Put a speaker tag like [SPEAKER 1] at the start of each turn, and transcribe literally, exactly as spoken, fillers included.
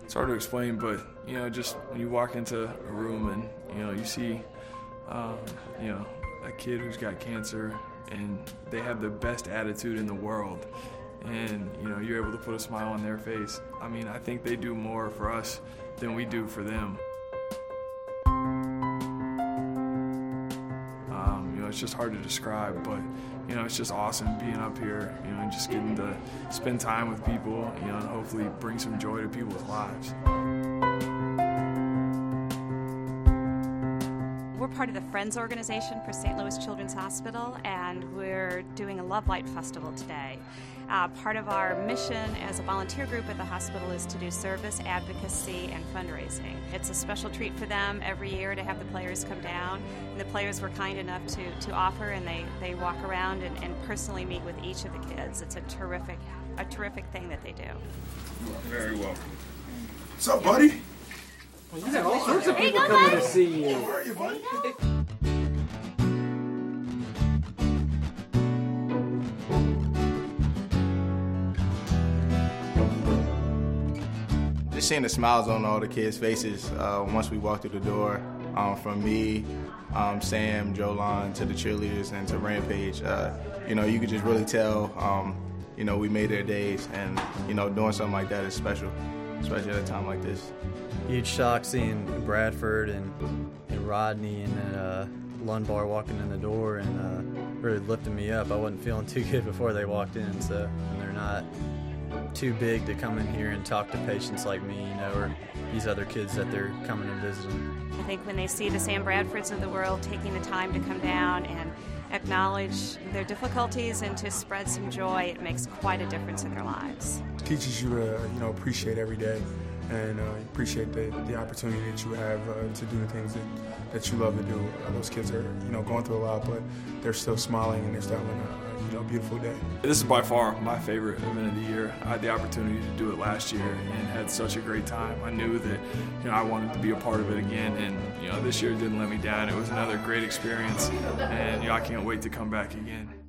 [SPEAKER 1] it's hard to explain, but, you know, just when you walk into a room and, you know, you see, um, you know, a kid who's got cancer and they have the best attitude in the world, and, you know, you're able to put a smile on their face. I mean, I think they do more for us than we do for them. Um, you know, it's just hard to describe, but, you know, it's just awesome being up here, you know, and just getting to spend time with people, you know, and hopefully bring some joy to people's lives.
[SPEAKER 2] We're part of the Friends organization for Saint Louis Children's Hospital, and we're doing a Love Light Festival today. Uh, part of our mission as a volunteer group at the hospital is to do service, advocacy, and fundraising. It's a special treat for them every year to have the players come down. And the players were kind enough to, to offer, and they, they walk around and, and personally meet with each of the kids. It's a terrific, a terrific thing that they do.
[SPEAKER 1] You are very welcome.
[SPEAKER 3] What's up, buddy?
[SPEAKER 4] Well, you got all sorts of people coming to see you.
[SPEAKER 3] Where are you, buddy?
[SPEAKER 5] Just seeing the smiles on all the kids' faces uh, once we walked through the door, um, from me, um, Sam, Jolon, to the cheerleaders, and to Rampage, uh, you know, you could just really tell, um, you know, we made their days, and, you know, doing something like that is special, especially at a time like this.
[SPEAKER 6] Huge shock seeing Bradford and, and Rodney and uh, Lunbar walking in the door and uh, really lifting me up. I wasn't feeling too good before they walked in, so and they're not too big to come in here and talk to patients like me, you know, or these other kids that they're coming and visiting.
[SPEAKER 2] I think when they see the Sam Bradfords of the world taking the time to come down and acknowledge their difficulties and to spread some joy, it makes quite a difference in their lives.
[SPEAKER 3] It teaches you to, you know, appreciate every day and uh, appreciate the, the opportunity that you have uh, to do the things that, that you love to do. Uh, those kids are, you know, going through a lot, but they're still smiling and they're still having a, you know, beautiful day.
[SPEAKER 1] This is by far my favorite event of the year. I had the opportunity to do it last year and had such a great time. I knew that, you know, I wanted to be a part of it again, and, you know, this year didn't let me down. It was another great experience, and, you know, I can't wait to come back again.